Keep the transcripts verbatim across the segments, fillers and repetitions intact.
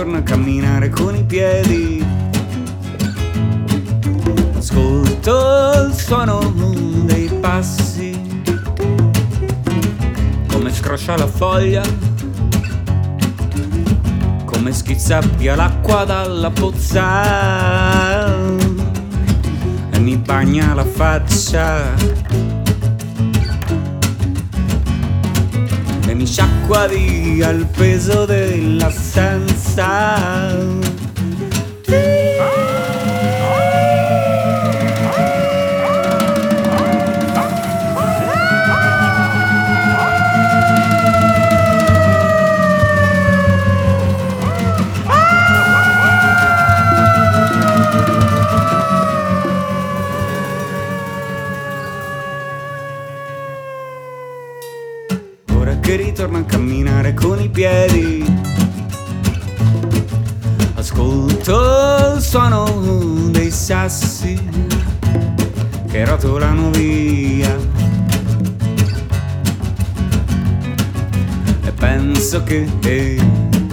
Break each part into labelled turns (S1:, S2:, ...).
S1: ritorno a camminare con i piedi. Ascolto il suono dei passi, come scroscia la foglia, come schizza via l'acqua dalla pozza e mi bagna la faccia e mi sciacqua via il peso dell'assenza. Che ritorno a camminare con i piedi, ascolto il suono dei sassi che rotolano via e penso che eh,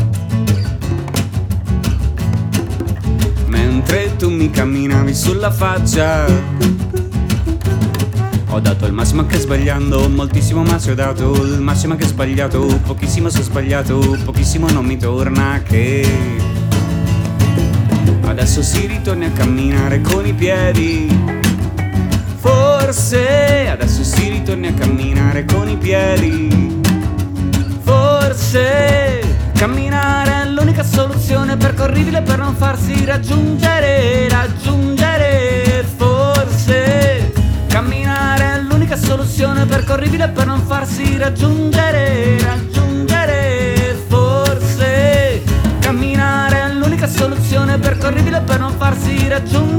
S1: mentre tu mi camminavi sulla faccia ho dato il massimo anche sbagliando, moltissimo ma se ho dato il massimo anche sbagliato, pochissimo se ho sbagliato, pochissimo non mi torna che adesso si ritorna a camminare con i piedi. Forse adesso si ritorna a camminare con i piedi. Forse camminare è l'unica soluzione percorribile per non farsi raggiungere, raggiungere. Forse camminare è l'unica soluzione percorribile per non farsi raggiungere, raggiungere. Forse camminare è l'unica soluzione percorribile per non farsi raggiungere.